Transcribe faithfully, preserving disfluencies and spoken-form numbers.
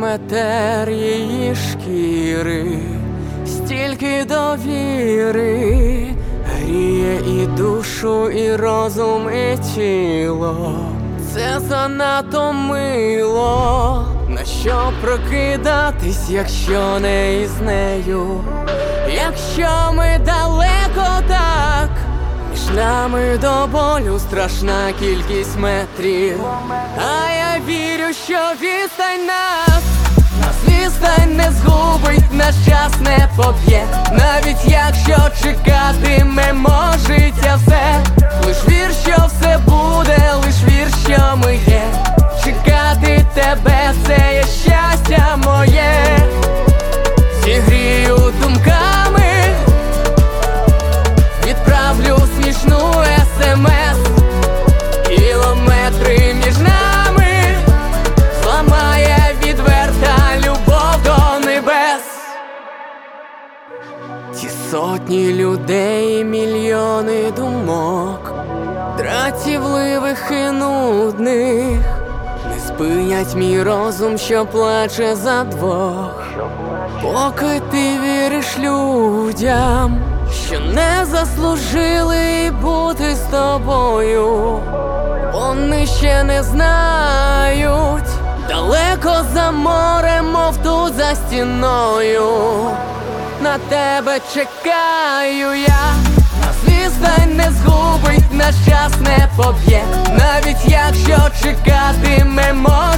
метер її шкіри, стільки довіри, гріє і душу, і розум, і тіло. Це занадто мило. На що прокидатись, якщо не із нею? Якщо ми далеко так, між нами до болю страшна кількість метрів. А я вірю, що відстань нас, нас відстань не згубить, наш час не поб'є. Навіть якщо чекатимемо життя все, лиш вір, що все буде, лиш вір, що ми є. Чекати тебе – це є щастя моє. Зігрію думками, відправлю смішну смс. Кілометри між нами зламає відверта любов до небес. Ті сотні людей, мільйони думок, дратівливих і нудних, не спинять мій розум, що плаче за двох. Поки ти віриш людям, що не заслужили бути з тобою, вони ще не знають, далеко за морем, мов тут за стіною. На тебе чекаю я, нас відстань не згубить, наш час не поб'є. Навіть якщо чекатимемо